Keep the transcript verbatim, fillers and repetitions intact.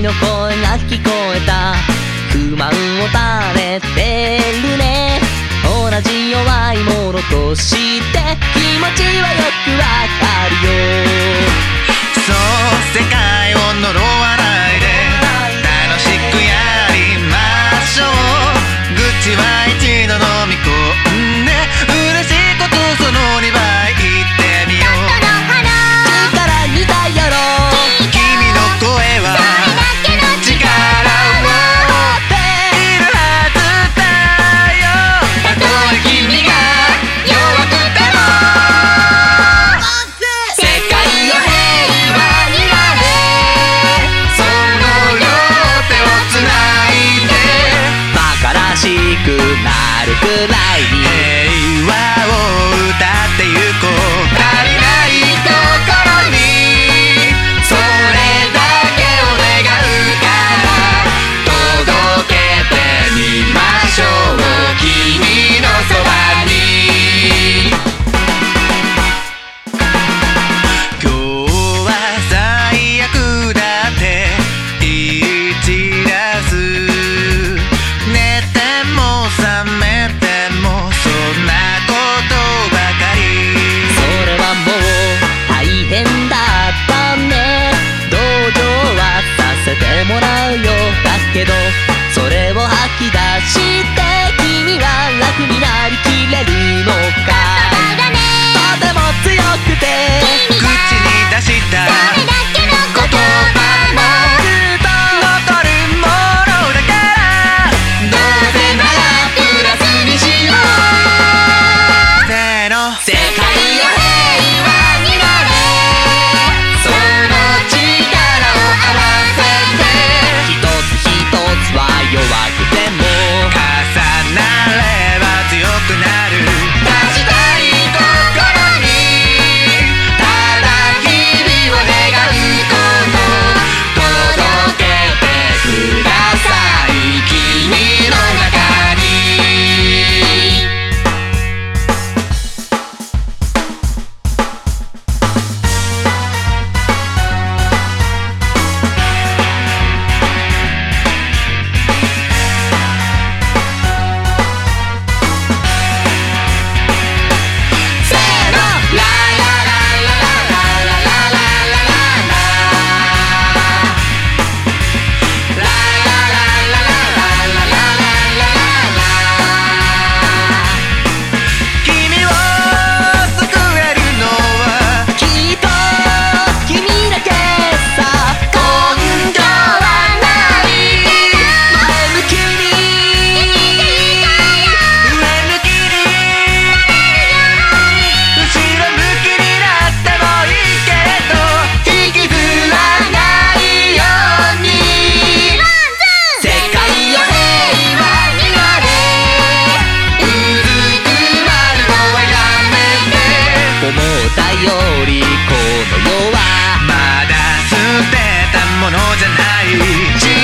の声が聞こえた。不満を垂れてるね。同じ弱いものとして気持ちはよくわかるよ。 そう、世界を呪わないで楽しくやりましょう。愚痴は一度飲み込んで嬉しいことそのにばい言ってみよう。 力に頼ろう。 君の声は力を持っているはずだよ。たとえ君が弱くても世界を平和になれ。その両手をつないで馬鹿らしくなるくらいに平和を歌ってゆこう。足りないところにそれだけを願うから届けてみましょう。君のそばに今日は最悪だって言い散らす。寝ても覚めてもそんなことばかり。 それはもう大変だったね。同情はさせてもらうよ。だけどそれを吐き出して君は楽になりきれるのか。とても強くて口に出した言葉も残るものだから、どうせならプラスにしよう。せーの、世界を平和になれ。その力を合わせて一つ一つは弱くても重なれば強くなる。出したい心にただ日々を願うこと。届けてください君の中に。せーの、ラララララララララララララララララララ。君を救えるのはきっと君だけさ。 根性はない。 前向きに上向きに後ろ向きになってもいいけれど引きずらないように。世界を平和になれ。うずくまるのはやめて。 思ったよりこの世はまだ捨てたものじゃない。